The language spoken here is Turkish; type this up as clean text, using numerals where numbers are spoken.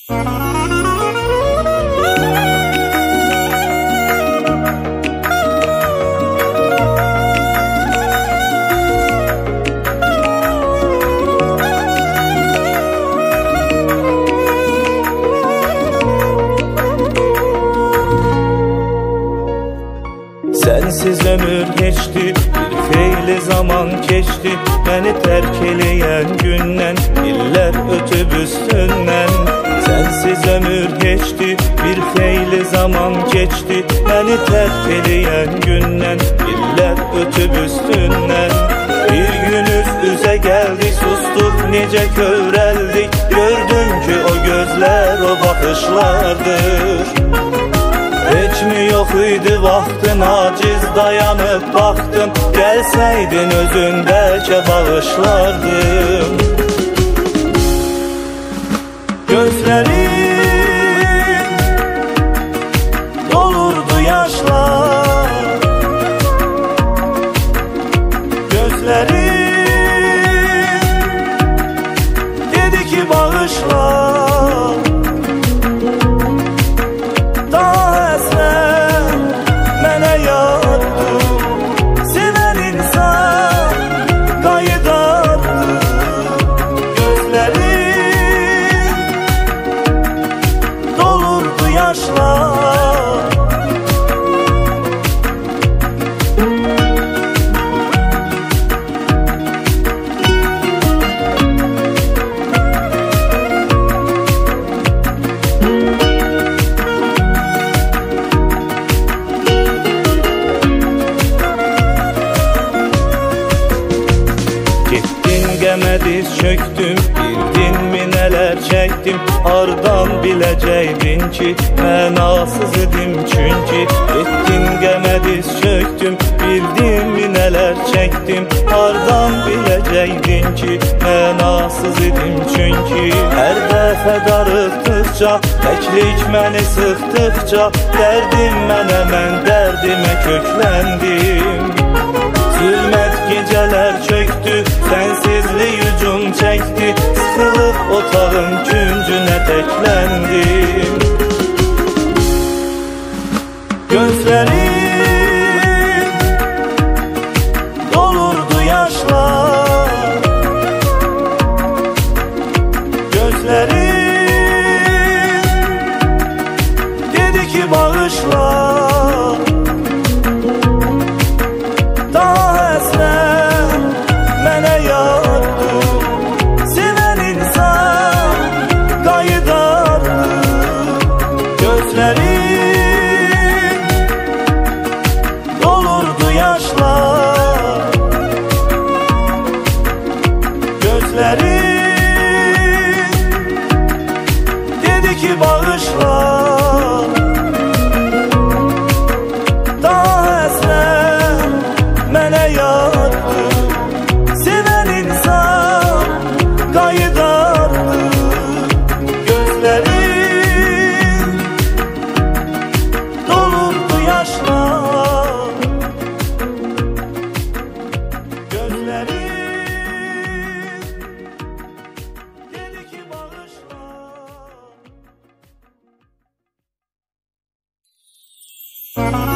Sensiz ömür geçti, bir feyli zaman geçti. Beni terk eleyen günden, iller ötüb üstünden. Sensiz ömür geçti, bir feyli zaman geçti. Beni terk eleyen günden, iller ötüb üstünden. Bir gün üst üze geldik, sustuk, nece köreldik. Gördüm ki o gözler o bakışlardır. Hiç mi yok idi vaktin, aciz dayanıp baktım. Gelseydin özündeki bağışlardım. Gözlerin dolurdu yaşlar. Gözlerin dedi ki bağışla. Diz çöktüm, bildin mi neler çektim. Ardan bileceydin ki mənasız idim çünkü. Gittin geme diz çöktüm, bildin mi neler çektim. Ardan bileceydin ki mənasız idim çünkü. Her dəfə darıxdıqca, təklik məni sıxdıqca, dərdim mənə, mən dərdimə kökləndim. Zülmət geceler çöktü, sensizlik hücum çekti. Sıkılıp otağın küncüne teklendim. Gözlerin dolurdu yaşlar. Gözlerin dedi ki bağışla. Dolurdu yaşlar. Gözlerin dedi ki bağışla. Daha əsrən mənə yaddı, sevən insan qayıdardı. Gözlerin Bye.